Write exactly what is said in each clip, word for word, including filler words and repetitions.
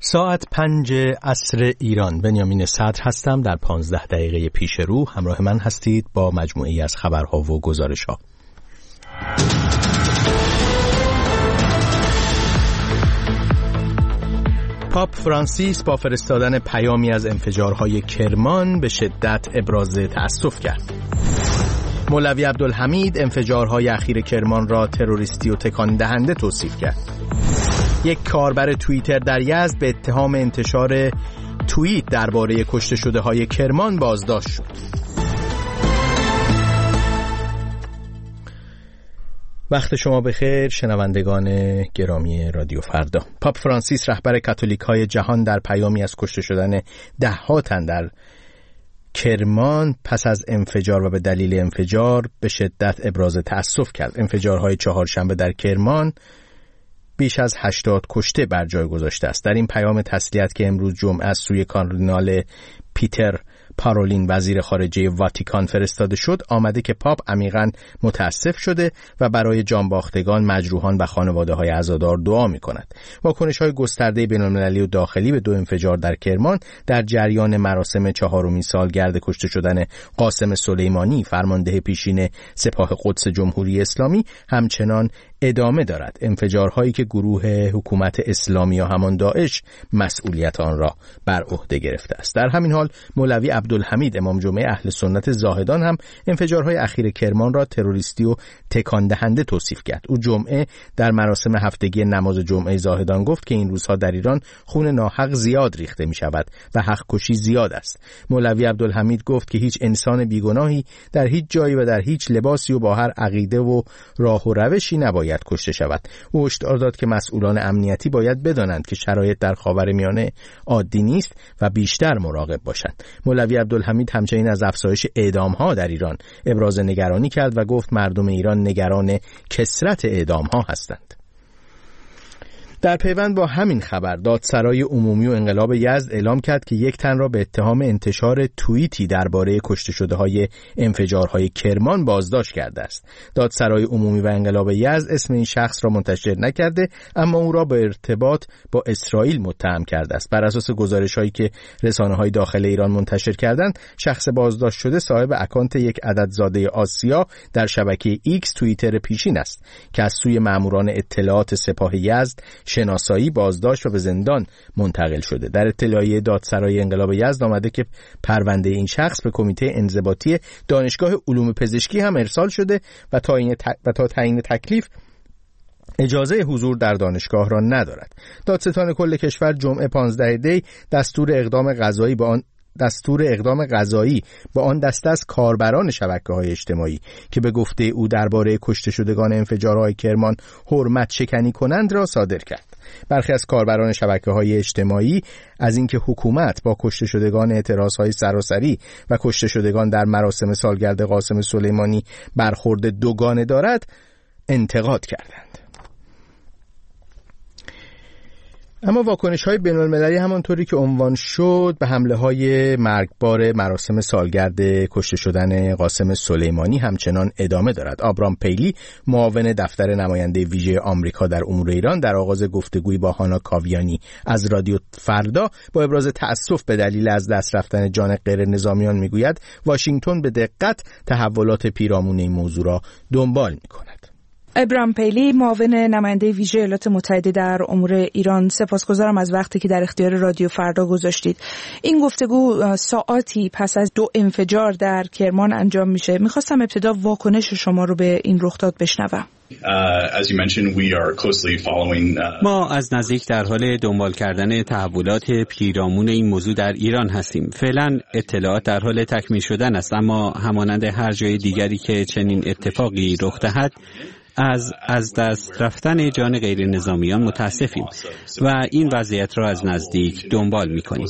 ساعت پنج عصر ایران. بنیامین صدر هستم. در پانزده دقیقه پیش رو همراه من هستید با مجموعی از خبرها و گزارش‌ها. پاپ فرانسیس با فرستادن پیامی از انفجارهای کرمان به شدت ابراز تأسف کرد. مولوی عبدالحمید انفجارهای اخیر کرمان را تروریستی و تکان دهنده توصیف کرد. یک کاربر توییتر در یزد به اتهام انتشار توییت درباره کشته شده های کرمان بازداشت شد. وقت شما بخیر شنوندگان گرامی رادیو فردا. پاپ فرانسیس رهبر کاتولیک های جهان در پیامی از کشته شدن ده ها تن در کرمان پس از انفجار و به دلیل انفجار به شدت ابراز تأسف کرد. انفجارهای چهارشنبه در کرمان بیش از هشتاد کشته بر جای گذاشته است. در این پیام تسلیت که امروز جمعه از سوی کاردینال پیتر پارولین وزیر خارجه واتیکان فرستاده شد، آمده که پاپ عمیقاً متاسف شده و برای جانباختگان، مجروحان و خانواده‌های عزادار دعا می‌کند. واکنش‌های گسترده بین‌المللی و داخلی به دو انفجار در کرمان در جریان مراسم چهارمین سالگرد کشته شدن قاسم سلیمانی، فرمانده پیشین سپاه قدس جمهوری اسلامی، همچنان ادامه دارد. انفجارهایی که گروه حکومت اسلامی یا همان داعش مسئولیت آن را بر عهده گرفته است. در همین حال مولوی عبدالحمید امام جمعه اهل سنت زاهدان هم انفجارهای اخیر کرمان را تروریستی و تکان دهنده توصیف کرد. او جمعه در مراسم هفتگی نماز جمعه زاهدان گفت که این روزها در ایران خون ناحق زیاد ریخته می شود و حق کشی زیاد است. مولوی عبدالحمید گفت که هیچ انسان بیگناهی در هیچ جایی و در هیچ لباسی و با هر عقیده و راه و روشی نباید کشته شود. او هشدار داد که مسئولان امنیتی باید بدانند که شرایط در خاورمیانه عادی نیست و بیشتر مراقب باشند. مولوی عبدالحمید همچنین از افزایش اعدام‌ها در ایران ابراز نگرانی کرد و گفت مردم ایران نگران کثرت اعدام‌ها هستند. در پیوند با همین خبر دادسرای عمومی و انقلاب یزد اعلام کرد که یک تن را به اتهام انتشار توییتی درباره کشته شده های انفجارهای کرمان بازداشت کرده است. دادسرای عمومی و انقلاب یزد اسم این شخص را منتشر نکرده، اما او را به ارتباط با اسرائیل متهم کرده است. بر اساس گزارش‌هایی که رسانه‌های داخل ایران منتشر کردند، شخص بازداشت شده صاحب اکانت یک عددزاده آسیا در شبکه ایکس توییتر پیشین است که از سوی ماموران اطلاعات سپاه یزد شناسایی، بازداشت و به زندان منتقل شده. در اطلاعیه دادسرای انقلاب یزد آمده که پرونده این شخص به کمیته انضباطی دانشگاه علوم پزشکی هم ارسال شده و تا این ت... و تا تعیین تکلیف اجازه حضور در دانشگاه را ندارد. دادستان کل کشور جمعه پانزده دی دستور اقدام قضایی با آن دستور اقدام قضایی با آن دسته از کاربران شبکه‌های اجتماعی که به گفته او درباره کشته شدگان انفجارهای کرمان حرمت شکنی کنند را صادر کرد. برخی از کاربران شبکه‌های اجتماعی از اینکه حکومت با کشته شدگان اعتراضهای سراسری و کشته شدگان در مراسم سالگرد قاسم سلیمانی برخورد دوگانه دارد انتقاد کردند. اما واکنش‌های بین‌المللی همانطوری که عنوان شد به حمله‌های مرگبار مراسم سالگرد کشته شدن قاسم سلیمانی همچنان ادامه دارد. آبرام پیلی، معاون دفتر نماینده ویژه آمریکا در امور ایران، در آغاز گفتگویی با هانا کاویانی از رادیو فردا با ابراز تأسف به دلیل از دست رفتن جان غیر نظامیان میگوید واشنگتن به دقت تحولات پیرامون این موضوع را دنبال می‌کند. ابراهیم پیلی، معاون نماینده ویژه ایالات متحده در امور ایران، سپاسگزارم از وقتی که در اختیار رادیو فردا گذاشتید. این گفتگو ساعاتی پس از دو انفجار در کرمان انجام میشه. میخواستم ابتدا واکنش شما رو به این رخداد بشنوم. ما از نزدیک در حال دنبال کردن تحولات پیرامون این موضوع در ایران هستیم. فعلا اطلاعات در حال تکمیل شدن است، اما همانند هر جای دیگری که چنین اتفاقی رخ دهد از از دست رفتن جان غیر نظامیان متاسفیم و این وضعیت را از نزدیک دنبال می‌کنیم.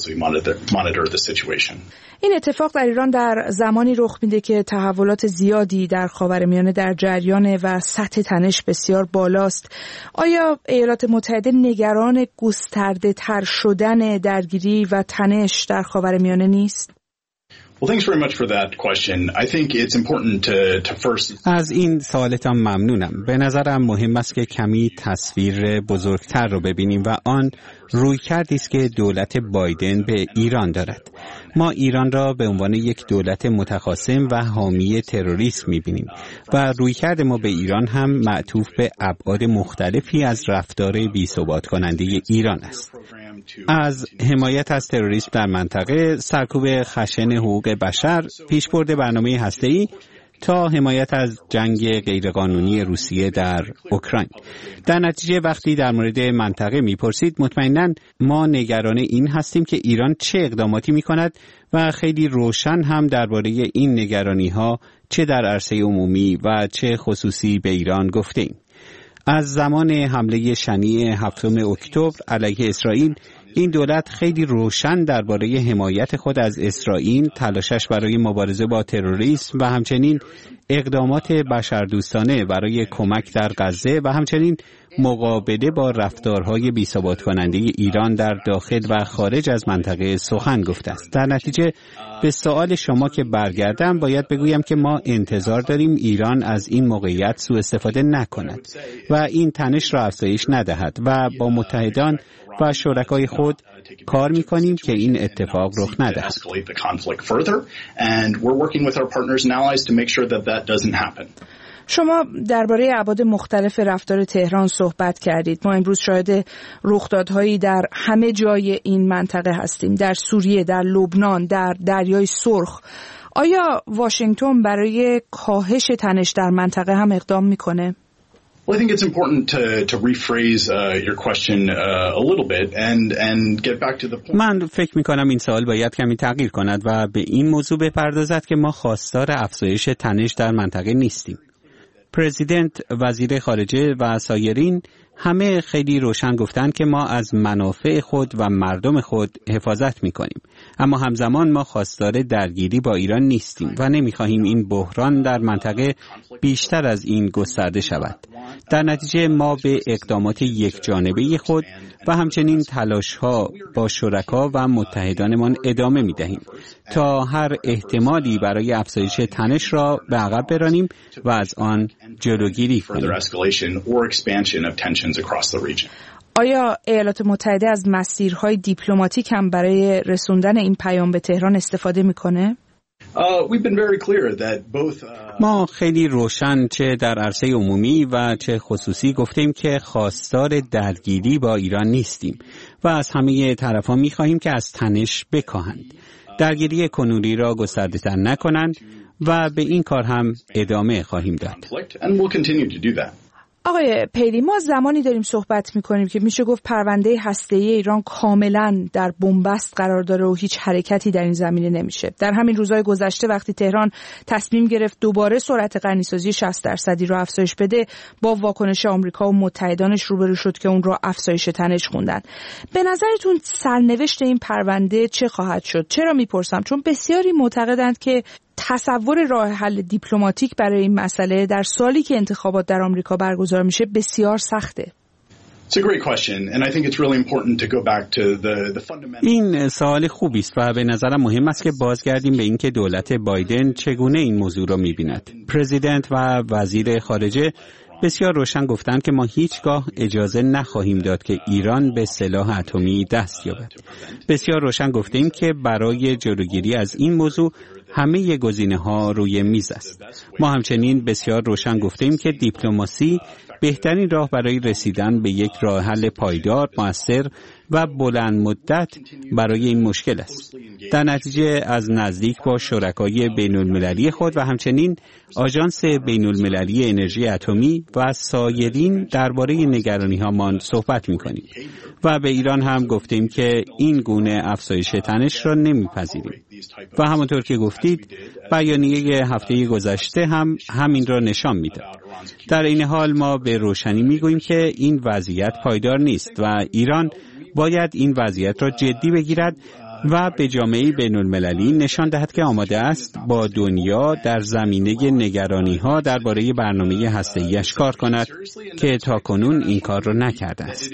این اتفاق در ایران در زمانی رخ میده که تحولات زیادی در خاورمیانه در جریان و سطح تنش بسیار بالاست. آیا ایالات متحده نگران گسترده تر شدن درگیری و تنش در خاورمیانه نیست؟ از این سوالتان ممنونم. به نظرم مهم است که کمی تصویر بزرگتر رو ببینیم و آن رویکردی است که دولت بایدن به ایران دارد. ما ایران را به عنوان یک دولت متخاصم و حامی تروریسم می‌بینیم و رویکرد ما به ایران هم معطوف به ابعاد مختلفی از رفتار بی‌ثبات کننده ایران است. از حمایت از تروریسم در منطقه، سرکوب خشن حقوق بشر، پیشبرد برنامه هسته‌ای تا حمایت از جنگ غیرقانونی روسیه در اوکراین. در نتیجه وقتی در مورد منطقه میپرسید، مطمئناً ما نگران این هستیم که ایران چه اقداماتی میکند و خیلی روشن هم درباره این نگرانی‌ها چه در عرصه عمومی و چه خصوصی به ایران گفتیم. از زمان حمله شنیع هفتم اکتبر علیه اسرائیل، این دولت خیلی روشن درباره حمایت خود از اسرائیل، تلاشش برای مبارزه با تروریسم و همچنین اقدامات بشردوستانه برای کمک در غزه و همچنین مقابله با رفتارهای بی‌ثبات کننده ایران در داخل و خارج از منطقه سخن گفته است. در نتیجه به سوال شما که برگردم، باید بگویم که ما انتظار داریم ایران از این موقعیت سوء استفاده نکند و این تنش را افزایش ندهد و با متحدان و شرکای خود کار می‌کنیم که این اتفاق رخ ندهد. شما درباره ابعاد مختلف رفتار تهران صحبت کردید. ما امروز شاهد رخدادهایی در همه جای این منطقه هستیم، در سوریه، در لبنان، در دریای سرخ. آیا واشنگتن برای کاهش تنش در منطقه هم اقدام میکنه؟ Well, I think it's important to to rephrase uh, your question uh, a little bit and and get back to the point. من فکر می‌کنم این سوال باید کمی تغییر کند و به این موضوع بپردازد که ما خواستار افزایش تنش در منطقه نیستیم. پرزیدنت، وزیر خارجه و سایرین همه خیلی روشن گفتند که ما از منافع خود و مردم خود حفاظت می‌کنیم، اما همزمان ما خواستار درگیری با ایران نیستیم و نمی‌خواهیم این بحران در منطقه بیشتر از این گسترده شود. در نتیجه ما به اقدامات یکجانبه خود و همچنین تلاش‌ها با شرکا و متحدانمان ادامه می‌دهیم تا هر احتمالی برای افزایش تنش را به عقب برانیم و از آن جلوگیری کنیم. آیا ایالات متحده از مسیرهای دیپلماتیک هم برای رسوندن این پیام به تهران استفاده می‌کنه؟ ما خیلی روشن چه در عرصه عمومی و چه خصوصی گفتیم که خواستار درگیری با ایران نیستیم و از همه طرفان می‌خواهیم که از تنش بکاهند، درگیری کنونی را گسترده‌تر نکنند و به این کار هم ادامه خواهیم داد. آقای پیلی، ما زمانی داریم صحبت میکنیم که میشه گفت پرونده هسته‌ای ایران کاملا در بنبست قرار داره و هیچ حرکتی در این زمینه نمیشه. در همین روزهای گذشته وقتی تهران تصمیم گرفت دوباره سرعت غنیسازی شصت درصدی رو افزایش بده، با واکنش آمریکا و متحدانش روبرو شد که اون رو افزایش تنش خوندن. به نظرتون سرنوشت این پرونده چه خواهد شد؟ چرا میپرسم؟ چون بسیاری معتقدند که تصور راه حل دیپلماتیک برای این مسئله در سالی که انتخابات در آمریکا برگزار میشه بسیار سخته. این سوال خوبی است و به نظرم مهم است که بازگردیم به اینکه دولت بایدن چگونه این موضوع را می‌بیند. پرزیدنت و وزیر خارجه بسیار روشن گفتند که ما هیچگاه اجازه نخواهیم داد که ایران به سلاح اتمی دست یابد. بسیار روشن گفتیم که برای جلوگیری از این موضوع همه گزینه‌ها روی میز است. ما همچنین بسیار روشن گفتیم که دیپلماسی بهترین راه برای رسیدن به یک راه حل پایدار، مؤثر و بلند مدت برای این مشکل است. در نتیجه از نزدیک با شرکای بین‌المللی خود و همچنین آژانس بین‌المللی انرژی اتمی و سایرین درباره نگرانی‌هامان صحبت می‌کنیم و به ایران هم گفتیم که این گونه افزایش تنش را نمی‌پذیریم. و همونطور که گفتید، بیانیه هفته گذشته هم همین را نشان می‌داد. در این حال ما به روشنی می‌گوییم که این وضعیت پایدار نیست و ایران باید این وضعیت را جدی بگیرد و به جامعه بین‌المللی نشان دهد که آماده است با دنیا در زمینه نگرانی‌ها درباره برنامه هسته‌ای‌اش کار کند که تاکنون این کار را نکرده است.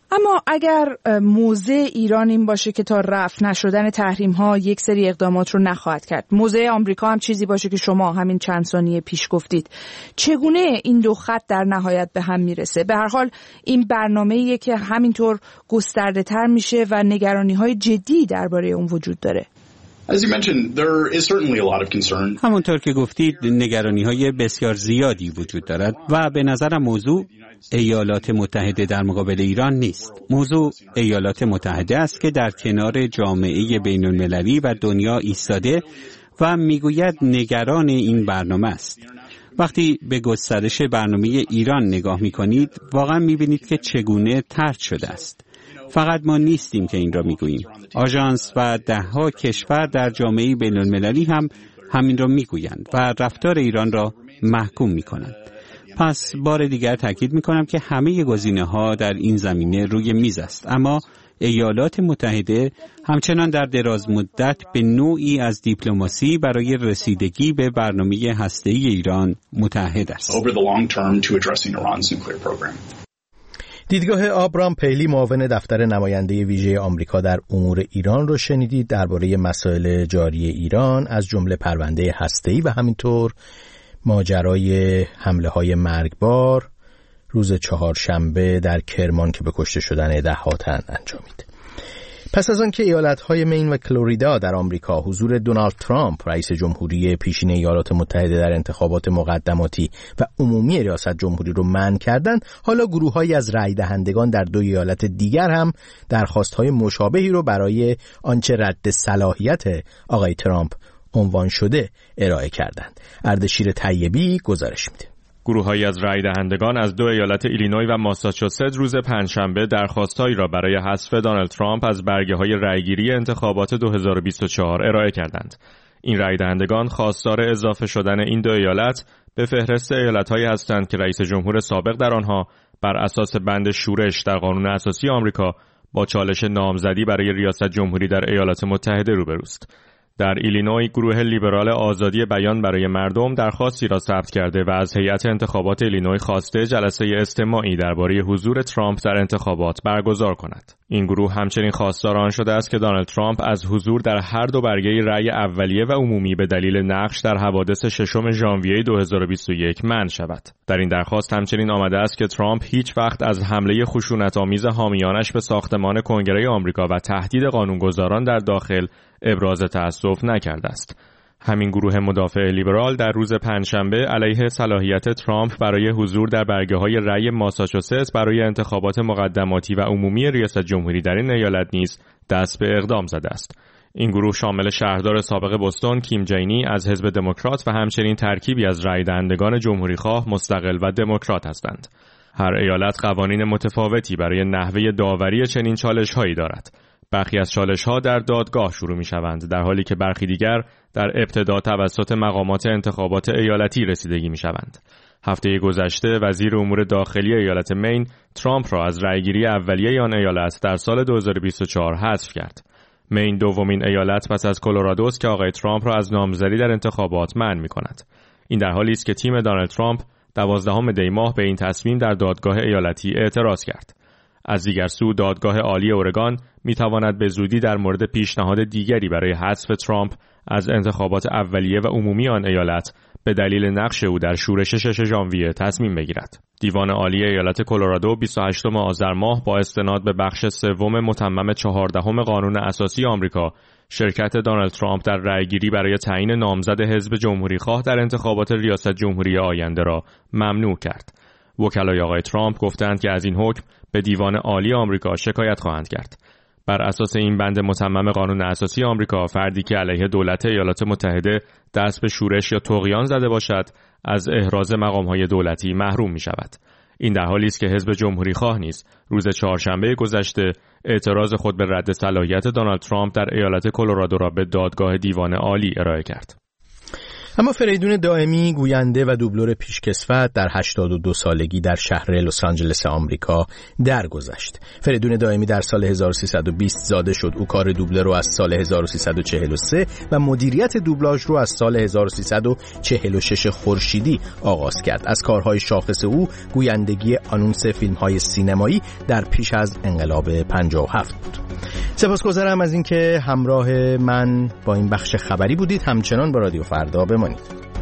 اما اگر موضع ایران این باشه که تا رفع نشدن تحریم ها یک سری اقدامات رو نخواهد کرد، موضع آمریکا هم چیزی باشه که شما همین چند ثانیه پیش گفتید، چگونه این دو خط در نهایت به هم میرسه؟ به هر حال این برنامه‌ایه که همینطور گسترده تر میشه و نگرانی های جدی درباره اون وجود داره. As you mentioned, there is certainly a lot of concern. همونطور که گفتید نگرانی‌های بسیار زیادی وجود دارد و به نظرم موضوع ایالات متحده در مقابل ایران نیست. موضوع ایالات متحده است که در کنار جامعه بین‌المللی و دنیا ایستاده و میگوید نگران این برنامه است. وقتی به گسترش برنامه ایران نگاه می‌کنید واقعا می‌بینید که چگونه طرد شده است. فقط ما نیستیم که این را میگوییم. آژانس و دهها کشور در جامعه بین‌المللی هم همین را میگویند و رفتار ایران را محکوم میکنند. پس بار دیگر تاکید میکنم که همه گزینه‌ها در این زمینه روی میز است، اما ایالات متحده همچنان در دراز مدت به نوعی از دیپلماسی برای رسیدگی به برنامه هسته‌ای ایران متحد است. دیدگاه آبرام پیلی، معاون دفتر نماینده ویژه آمریکا در امور ایران رو شنیدید درباره مسائل جاری ایران، از جمله پرونده هسته‌ای و همینطور ماجرای حمله‌های مرگبار روز چهارشنبه در کرمان که به کشته شدن ده‌ها تن انجامید. پس از آن که ایالت‌های مین و فلوریدا در آمریکا حضور دونالد ترامپ رئیس جمهوری پیشین ایالات متحده در انتخابات مقدماتی و عمومی ریاست جمهوری رو منع کردند، حالا گروه‌هایی از رای دهندگان در دو ایالت دیگر هم درخواست‌های مشابهی رو برای آنچه رد صلاحیت آقای ترامپ عنوان شده ارائه کردند. اردشیر طیبی گزارش میده. گروه‌هایی از رای دهندگان از دو ایالت ایلینوی و ماساچوست روز پنجشنبه درخواست‌هایی را برای حذف دونالد ترامپ از برگه‌های رایگیری انتخابات دو هزار و بیست و چهار ارائه کردند. این رای دهندگان خواستار اضافه شدن این دو ایالت به فهرست ایالت‌هایی هستند که رئیس جمهور سابق در آنها بر اساس بند شورش در قانون اساسی آمریکا با چالش نامزدی برای ریاست جمهوری در ایالات متحده روبروست. در ایلینوی گروه لیبرال آزادی بیان برای مردم درخواستی را ثبت کرده و از هیئت انتخابات ایلینوی خواسته جلسه استماعی درباره حضور ترامپ در انتخابات برگزار کند. این گروه همچنین خواستار آن شده است که دونالد ترامپ از حضور در هر دو برگه رأی اولیه و عمومی به دلیل نقش در حوادث ششم ژانویه دو هزار و بیست و یک منع شود. در این درخواست همچنین آمده است که ترامپ هیچ وقت از حمله خشونت‌آمیز حامیانش به ساختمان کنگره آمریکا و تهدید قانونگذاران در داخل ابراز تأسف نکرده است. همین گروه مدافع لیبرال در روز پنجشنبه علیه صلاحیت ترامپ برای حضور در برگه‌های رأی ماساچوست برای انتخابات مقدماتی و عمومی ریاست جمهوری در این ایالت نیز دست به اقدام زده است. این گروه شامل شهردار سابق بوستون کیم جینی از حزب دموکرات و همچنین ترکیبی از رای دهندگان جمهوریخواه، مستقل و دموکرات هستند. هر ایالت قوانین متفاوتی برای نحوه داوری چنین چالش‌هایی دارد. برخی از چالش‌ها در دادگاه شروع می‌شوند، در حالی که برخی دیگر در ابتدا توسط مقامات انتخابات ایالتی رسیدگی می‌شوند. هفته گذشته وزیر امور داخلی ایالت مین ترامپ را از رأیگیری اولیه آن ایالت در سال دو هزار و بیست و چهار حذف کرد. مین دومین ایالت پس از کلرادو است که آقای ترامپ را از نامزدی در انتخابات منع می‌کند. این در حالی است که تیم دونالد ترامپ دوازدهم دی ماه به این تصمیم در دادگاه ایالتی اعتراض کرد. از دیگر سو دادگاه عالی اورگان می‌تواند به زودی در مورد پیشنهاد دیگری برای حذف ترامپ از انتخابات اولیه و عمومی آن ایالت به دلیل نقش او در شورش شش ژانویه تصمیم بگیرد. دیوان عالی ایالت کلرادو بیست و هشتم آذر ماه با استناد به بخش سوم متمم چهاردهم قانون اساسی آمریکا شرکت دونالد ترامپ در رأیگیری برای تعیین نامزد حزب جمهوریخواه در انتخابات ریاست جمهوری آینده را ممنوع کرد. وکلای آقای ترامپ گفتند که از این حکم به دیوان عالی آمریکا شکایت خواهند کرد. بر اساس این بند متمم قانون اساسی آمریکا، فردی که علیه دولت ایالات متحده دست به شورش یا طغیان زده باشد، از احراز مقام‌های دولتی محروم می‌شود. این در حالی است که حزب جمهوریخواه نیز روز چهارشنبه گذشته اعتراض خود به رد صلاحیت دونالد ترامپ در ایالت کلرادو را به دادگاه دیوان عالی ارائه کرد. اما فریدون دائمی گوینده و دوبلور پیشکسوت در هشتاد و دو سالگی در شهر لس آنجلس آمریکا درگذشت. فریدون دائمی در سال هزار و سیصد و بیست زاده شد. او کار دوبله رو از سال هزار و سیصد و چهل و سه و مدیریت دوبلاژ رو از سال هزار و سیصد و چهل و شش خورشیدی آغاز کرد. از کارهای شاخص او گویندگی آنونس فیلم‌های سینمایی در پیش از انقلاب پنجاه و هفت بود. سپاسگزارم از اینکه همراه من با این بخش خبری بودید. همچنان با رادیو فردا بمانید.